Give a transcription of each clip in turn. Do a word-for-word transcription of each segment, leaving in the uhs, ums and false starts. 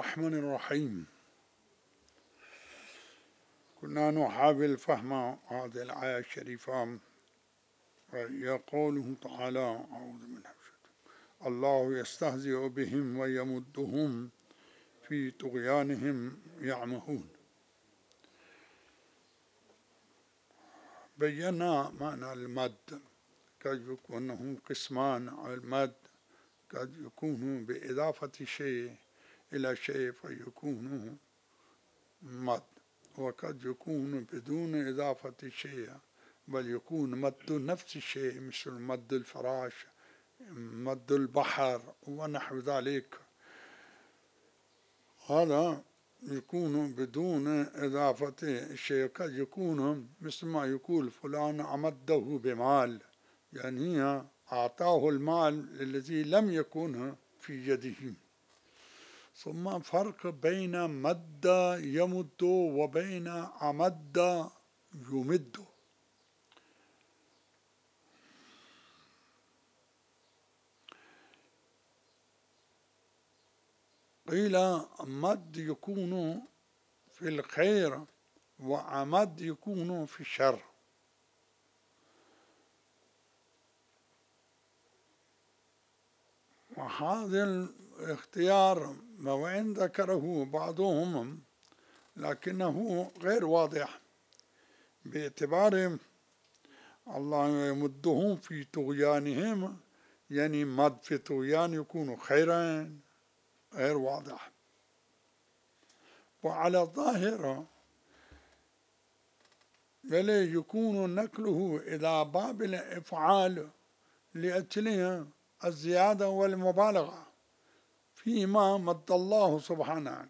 الرحمن الرحيم. كنا نحاول فهم هذه الآية الشريفة، وهي قوله تعالى: أعوذ بالله الله يستهزئ بهم ويمدهم في طغيانهم يعمهون. بينا معنى المد، قد يكون قسمان. المد قد يكون بإضافة شيء إلى شيء فيكون مد، وقد يكون بدون إضافة شيء بل يكون مد نفس الشيء، مثل مد الفراش، مد البحر ونحو ذلك. هذا يكون بدون إضافة شيء. قد يكون مثل ما يقول فلان أمده بمال، يعني أعطاه المال الذي لم يكن في يده. ثم فرق بين مد يمد وبين أمد يمد. قيل مد يكون في الخير وأمد يكون في الشر. وهذا الاختيار وإن ذكره بعضهم لكنه غير واضح، باعتبار الله يمدهم في طغيانهم، يعني مد في طغيان يكون خيرا، غير واضح. وعلى الظاهر بل يكون نقله إلى باب الإفعال لأجل الزيادة والمبالغة فيما مد الله سبحانه.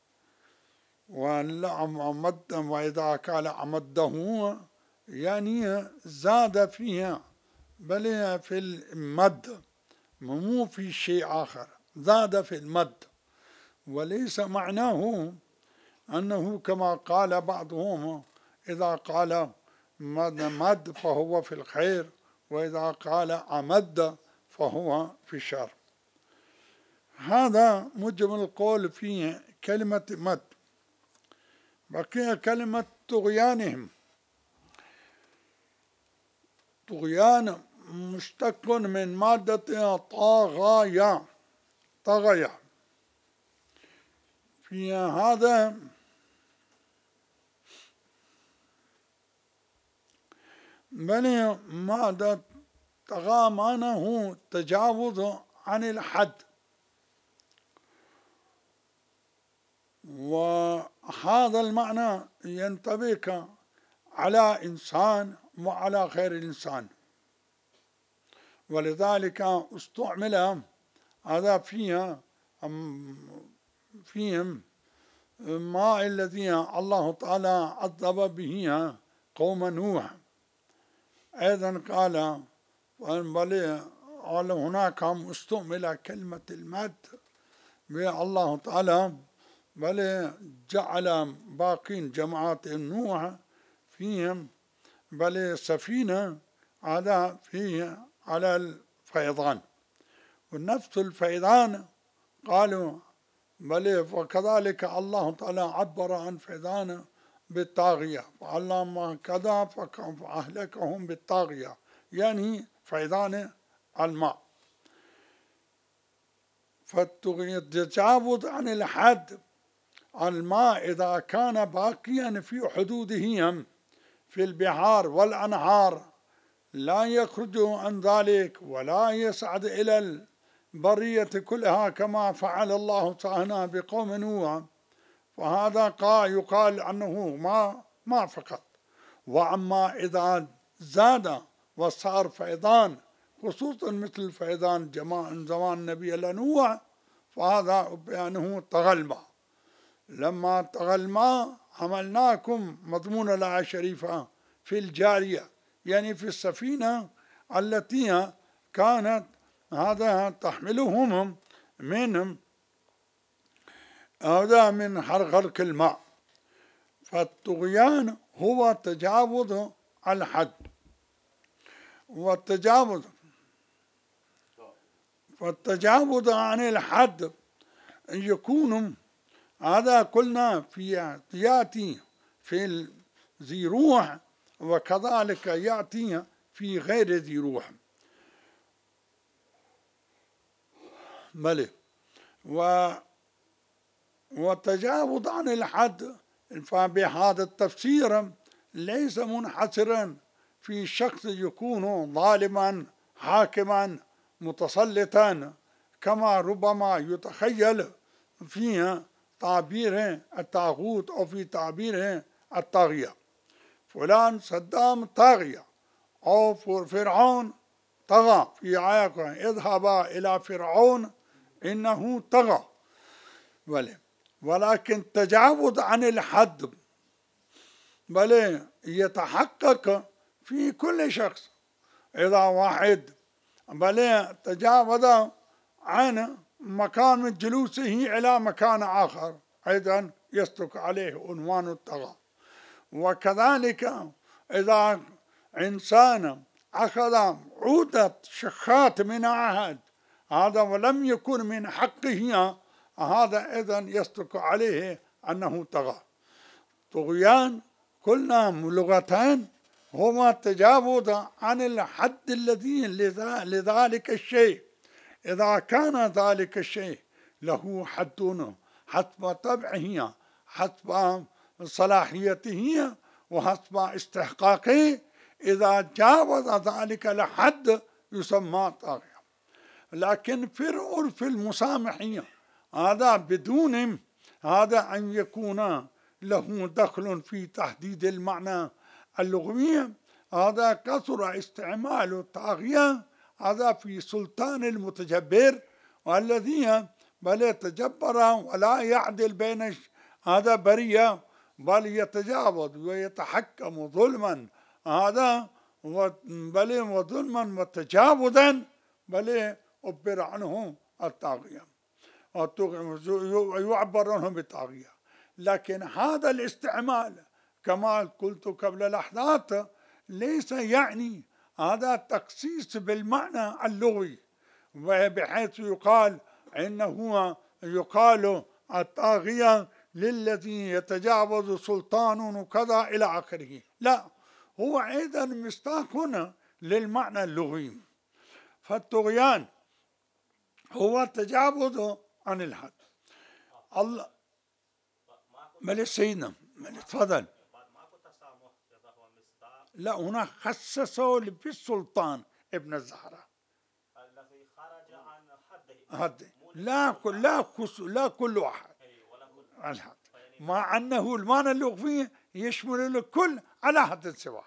ومد وإذا قال أمده يعني زاد فيها، بل في المد مو في شيء آخر، زاد في المد. وليس معناه أنه كما قال بعضهم إذا قال مد فهو في الخير، وإذا قال أمد فهو في الشر. هذا مجمل القول في كلمة مد. بقي كلمة طغيانهم. طغيان مشتق من مادة طاغايا، طغيا. في هذا بل مادة طغى معناه تجاوز عن الحد، وهذا المعنى ينطبق على إنسان وعلى غير الإنسان. ولذلك استعمل هذا فيها فيهم ما الذي الله تعالى عذب به قوم نوح. أيضا قال بل هناك استعمل كلمة المد بالله تعالى، بل جعل باقين جماعات نوح فيهم بل سفينة هذا فيه على الفيضان، ونفس الفيضان قالوا بل. وكذلك الله تعالى عبر عن فيضان بالطاغية، فعلم كذا فأهلكهم بالطاغية، يعني فيضان الماء. فالتجاوز عن الحد الماء إذا كان باقيا في حدودهم في البحار والأنهار لا يخرج عن ذلك ولا يصعد إلى البرية كلها كما فعل الله تعالى بقوم نوح، فهذا قا يقال أنه ما ما فقط. وأما إذا زاد وصار فيضان، خصوصا مثل فيضان زمان النبي نوح، فهذا بأنه طغى الماء. لما طغى الماء حملناكم مضمون الآية الشريفة في الجارية، يعني في السفينة التي كانت هذا تحملهم منهم هذا من غرق الماء. فالطغيان هو تجاوز الحد، والتجاوز فالتجاوز عن الحد يكون هذا قلنا في يأتي في ذي روح، وكذلك يأتي في غير ذي روح. بلى و والتجاوز عن الحد فبهذا التفسير ليس منحصرا في شخص يكون ظالما حاكما متسلطا، كما ربما يتخيل في تعبير الطاغوت أو في تعبير الطاغية. فلان صدام طاغية، أو فرعون طغى في آية اذهبا إلى فرعون إنه طغى. ولكن تجاوز عن الحد بل يتحقق في كل شخص. إذا واحد بل تجاوز عن مكان جلوسه إلى مكان آخر أيضا يصدق عليه عنوان الطغى. وكذلك إذا إنسان أخذ عودة شخات من عهد هذا ولم يكن من حقه، هذا إذن يصدق عليه أنه طغى. طغيان قلنا لغتان هما التجاوز عن الحد الذي لذلك الشيء، إذا كان ذلك الشيء له حد حسب طبعه، حسب صلاحيته، وحسب استحقاقه، إذا جاوز ذلك الحد يسمى طاغية. لكن في العرف المسامحية هذا بدون هذا أن يكون له دخل في تحديد المعنى اللغوي، هذا كثر استعمال الطاغية هذا في سلطان المتجبر، والذي بل يتجبر ولا يعدل بين هذا برية، بل يتجاوز ويتحكم ظلما هذا بل وظلما وتجاوزا بل عبر عنه الطاغية، يعبر عنه بالطاغية. لكن هذا الاستعمال كما قلت قبل لحظات ليس يعني هذا تخصيص بالمعنى اللغوي، بحيث يقال إنه يقال الطاغية للذي يتجاوز سلطان وكذا إلى آخره، لا، هو أيضا مصداق للمعنى اللغوي. فالطغيان هو التجاوز عن الحد. الله ملك سيدنا ملك تفضل. لا، هنا خصصوا بالسلطان ابن الزهراء الذي خرج عن حده، لا كل لا لا كل واحد الحد، مع أنه المعنى اللغوي يشمل الكل على حد سواء،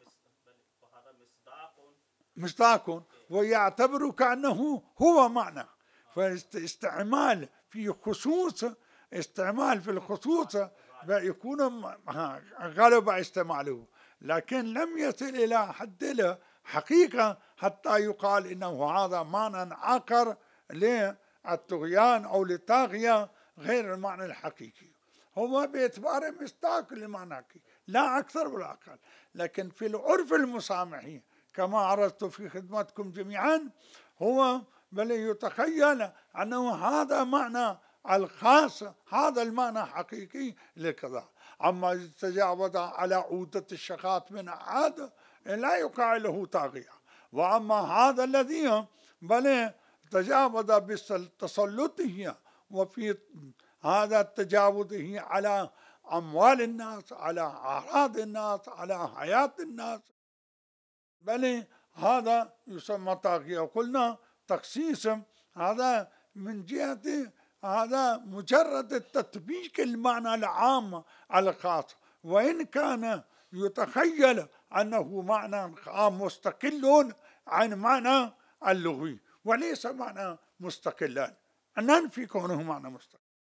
مصداق ويعتبر كأنه هو معنى. فاستعمال في خصوص استعمال في الخصوص يكون غلب استعماله، لكن لم يصل إلى حد الحقيقة حتى يقال إنه هذا معنى آخر للطغيان أو للطاغية غير المعنى الحقيقي، هو باعتباره مصداق للمعنى الحقيقي لا أكثر ولا أقل. لكن في العرف المسامحي كما عرضت في خدمتكم جميعا هو بل يتخيل أنه هذا معنى الخاص، هذا المعنى حقيقي لكذا. أما تجاوز على عودة الشخات من عاد لا يقع له طاغية. وأما هذا الذي بل تجاوز بتسلطه وفي هذا تجاوزه على أموال الناس، على أعراض الناس، على حياة الناس، بل هذا يسمى طاغية. وقلنا تخصيص هذا من جهة هذا مجرد التطبيق المعنى العام على الخاص، وإن كان يتخيل أنه معنى عام مستقل عن معنى اللغوي وليس معنى مستقلا، أن ننفي كونه معنى مستقل.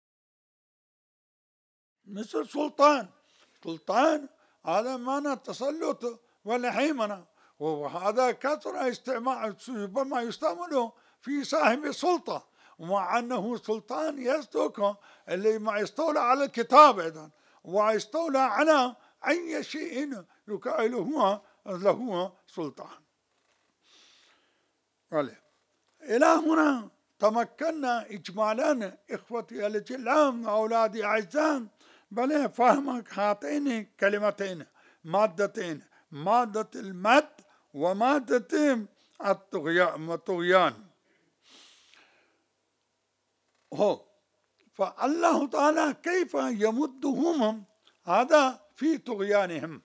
مثل سلطان، سلطان هذا معنى التسلط والهيمنة، وهذا كثر استعمال ربما يستعمله في صاحب السلطة، ومع أنه سلطان يصدق اللي ما يستولى على الكتاب أيضا ويستولى على أي شيء يقال له له سلطان. إلى هنا تمكنا إجمالا إخوتي الأجلام أولادي أعزان بل فهمك هاتين كلمتين مادتين، مادة المد ومادة الطغيان. هو فالله تعالى كيف يمدهم هذا في طغيانهم.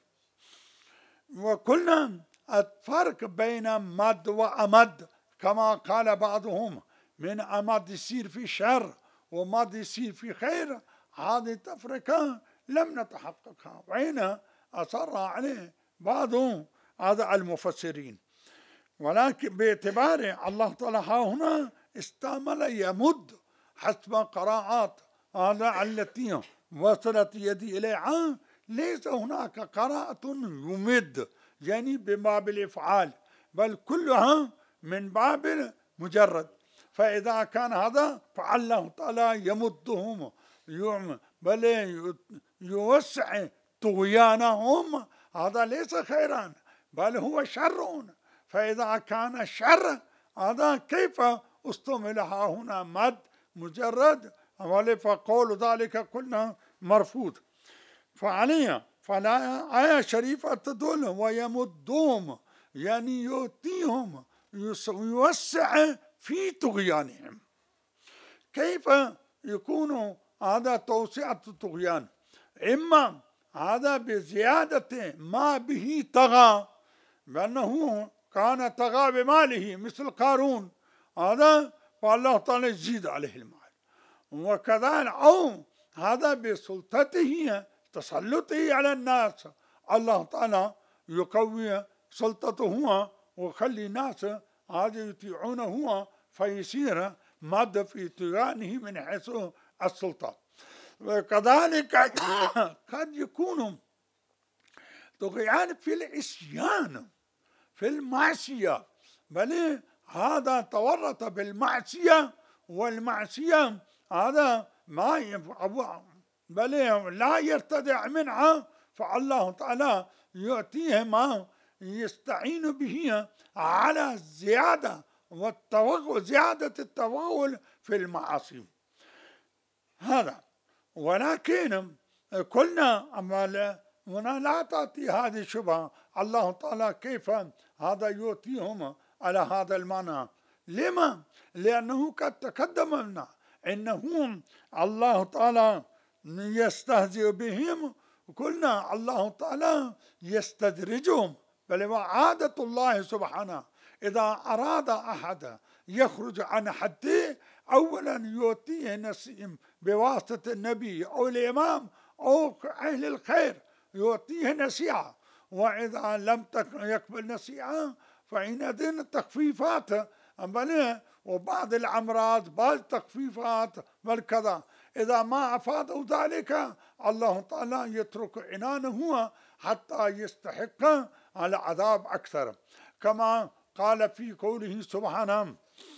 وقلنا الفرق بين مد وأمد كما قال بعضهم من أمد يصير في شر ومد يصير في خير، هذه التفرقة لم نتحققها، وعين أصر عليه بعض هذا المفسرين. ولكن باعتبار الله تعالى هنا استعمل يمد حسب قراءات هذا التي وصلت يدي إليها، ليس هناك قراءة يمد يعني بباب الإفعال، بل كلها من باب مجرد. فإذا كان هذا فالله تعالى يمدهم بل يوسع طغيانهم، هذا ليس خيرا بل هو شر. فإذا كان الشر هذا كيف استعملها هنا مد مجرد؟ فقول ذلك قلنا مرفوض. فعليا فلا آية شريفة تدل ويمدهم يعني يؤتيهم يوسع في طغيانهم. كيف يكون هذا توسعة الطغيان؟ إما هذا بزيادة ما به طغى، بأنه كان طغى بماله مثل قارون، هذا فالله تعالى يزيد عليه المال. وكذلك أو هذا بسلطته تسلطه على الناس، الله تعالى يقوي سلطته هو ويخلي الناس هذا يطيعونه هو، فيصير مد في طغيانه من حيث السلطة. وكذلك قد يكون طغيان في العصيان في المعصية، بل هذا تورط بالمعصية، والمعصية هذا ما ينفع بل لا يرتدع منها، فالله تعالى يؤتيه ما يستعين به على الزيادة والتوغل، زيادة التوغل في المعاصي هذا. ولكن قلنا أما هنا لا تأتي هذه الشبهة، الله تعالى كيف هذا يؤتيهم على هذا المعنى؟ لما؟ لأنه قد تقدم لنا إنهم الله تعالى يستهزئ بهم، قلنا الله تعالى يستدرجهم، بل وعادة الله سبحانه إذا أراد أحد يخرج عن حده أولا يؤتيه نسيم بواسطة النبي أو الإمام أو أهل الخير، يؤتيه نسيعة، وإذا لم يقبل نسيعة فإن تخفيفات بل وبعض الأمراض بعض تخفيفات بل كذا، إذا ما أفاده ذلك الله تعالى يترك عنانه حتى يستحق على عذاب أكثر، كما قال في قوله سبحانه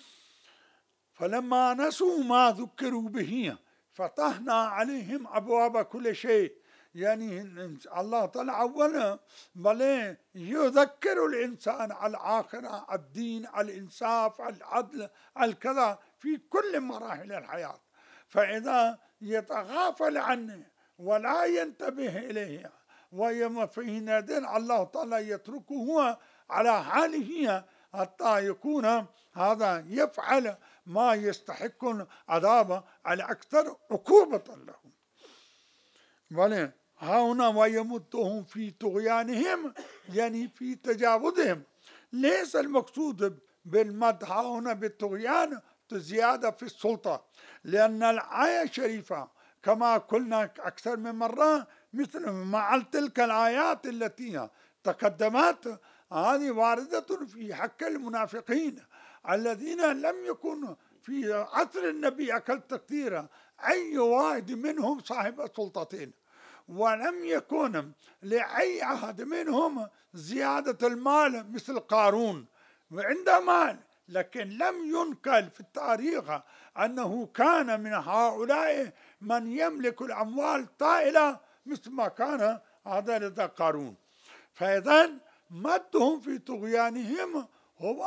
فلما نسوا ما ذكروا به فتحنا عليهم أبواب كل شيء. يعني الله تعالى أولا بل يذكر الإنسان على الآخرة، الدين، الإنصاف، العدل، الكذا في كل مراحل الحياة، فإذا يتغافل عنه ولا ينتبه إليه ويما فيه نادين الله تعالى يتركه على حاله حتى يكون هذا يفعل ما يستحق عذاب على أكثر عقوبة له. بل هنا ويمدهم في طغيانهم يعني في تجاوزهم، ليس المقصود بالمد هنا بالطغيان زيادة في السلطة، لأن الآية الشريفة كما قلنا أكثر من مرة مثل مع تلك الآيات التي تقدمت هذه واردة في حق المنافقين الذين لم يكن في عصر النبي أكل تقدير أي واحد منهم صاحب سلطتين، ولم يكن لأي أحد منهم زيادة المال مثل قارون، وعنده مال لكن لم ينقل في التاريخ أنه كان من هؤلاء من يملك الأموال طائلة مثل ما كان هذا لدى قارون. فإذا مدهم في طغيانهم هو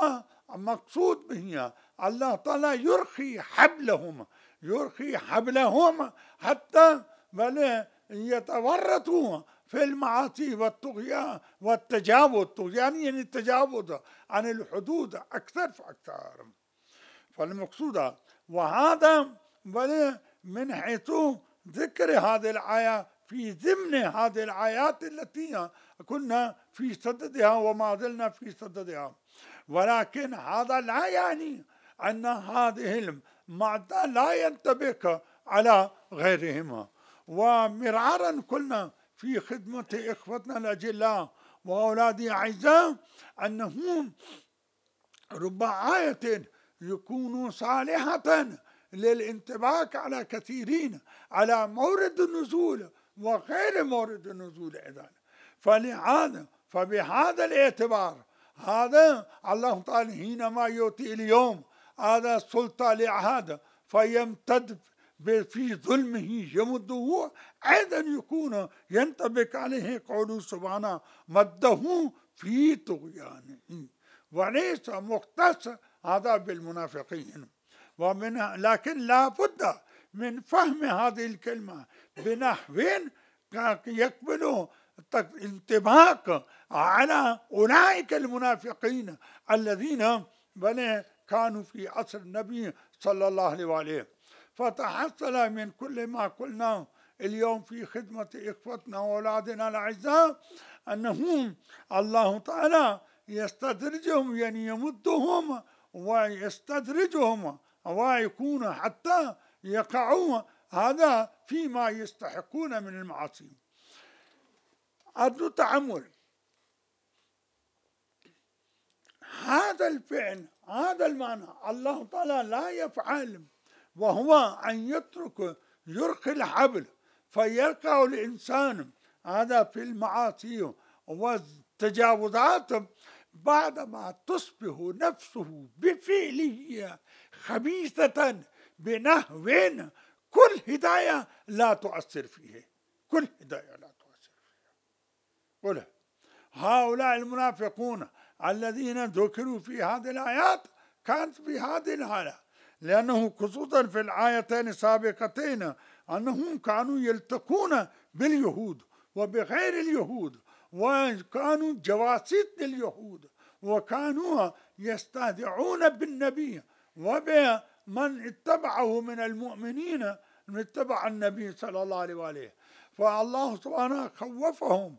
مقصود به الله تعالى يرخي حبلهم يرخي حبلهم حتى بل يتورطوا في المعاصي والطغيان والتجاوز. الطغيان يعني التجاوز عن الحدود أكثر فأكثر. فالمقصود وهذا بل من حيث ذكر هذه الآية في ضمن هذه الآيات التي كنا في صددها وما زلنا في صددها، ولكن هذا لا يعني أن هذه المعدة لا ينطبق على غيرهما. ومرارا قلنا في خدمة إخوتنا الأجلاء وأولادي أعزاء أنه رب آية يكون صالحة للانطباق على كثيرين على مورد النزول وغير مورد النزول أيضا. فلهذا فبهذا الاعتبار هذا الله تعالى حينما يؤتي اليوم هذا السلطة لهذا فيمتد في ظلمه يمده، أيضا يكون ينطبق عليه قوله سبحانه مده في طغيانه، وليس مختص هذا بالمنافقين. ومن لكن لا بد من فهم هذه الكلمة بنحو يقبل انطباق على أولئك المنافقين الذين بل كانوا في عصر النبي صلى الله عليه وآله. فتحصل من كل ما قلنا اليوم في خدمة إخوتنا وأولادنا الأعزاء أنهم الله تعالى يستدرجهم يعني يمدهم ويستدرجهم ويكون حتى يقعوا هذا فيما يستحقون من المعاصي. أرجو تأمل هذا الفعل هذا المعنى الله تعالى لا يفعل وهو أن يترك يرخي الحبل فيقع الإنسان هذا في المعاصي والتجاوزات بعدما تصبح نفسه بفعله خبيثة بنحو كل هداية لا تؤثر فيه، كل هداية لا تؤثر فيه. قل هؤلاء المنافقون الذين ذكروا في هذه الآيات كانت في هذه الحالة، لأنه خصوصا في الآيتين السابقتين أنهم كانوا يلتقون باليهود وبغير اليهود وكانوا جواسيس لليهود وكانوا يستهزئون بالنبي وبمن اتبعه من المؤمنين من اتبع النبي صلى الله عليه وآله. فالله سبحانه خوفهم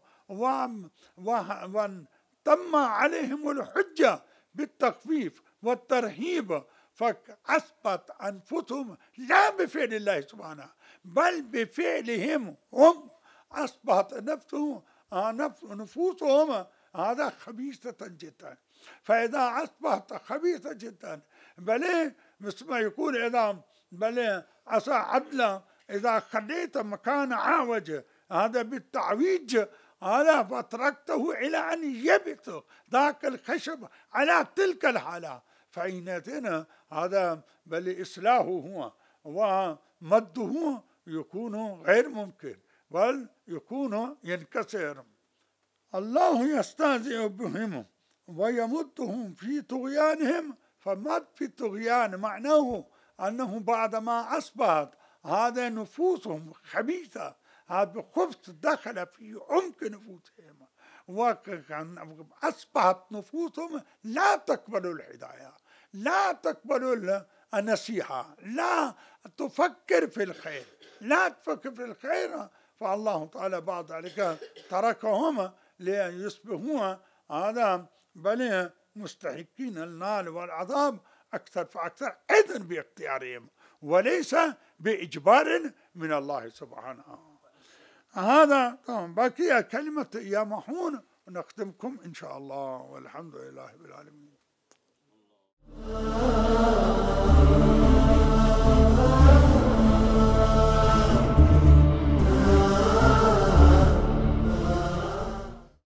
وتم عليهم الحجة بالتخفيف والترهيب، فأثبت أنفسهم لا بفعل الله سبحانه بل بفعلهم هم أصبحت نفسهم نفوسهم هذا خبيثة جدا. فإذا أصبحت خبيثة جدا بل مثل ما يقول إذا بل عسى عدلا إذا خليت مكان عوج هذا بالتعويج هذا فتركته إلى أن يبت ذاك الخشب على تلك الحالة، فإنتنا هذا بل إصلاحه هو ومده يكون غير ممكن بل يكون ينكسر. الله يستهزئ بهم ويمدهم في طغيانهم. فمد في الطغيان معناه أنه بعدما أصبحت هذا نفوسهم خبيثة هذا خبث دخل في عمق نفوسهم وأصبحت نفوسهم لا تقبل الهداية لا تقبل النصيحة لا تفكر في الخير لا تفكر في الخير. فالله تعالى بعد ذلك تركهم ليصبحوا هذا بل مستحقين النار والعذاب أكثر فأكثر أيضا باختيارهم وليس بإجبار من الله سبحانه. هذا باقي كلمة يا محون ونختمكم إن شاء الله والحمد لله بالعالمين.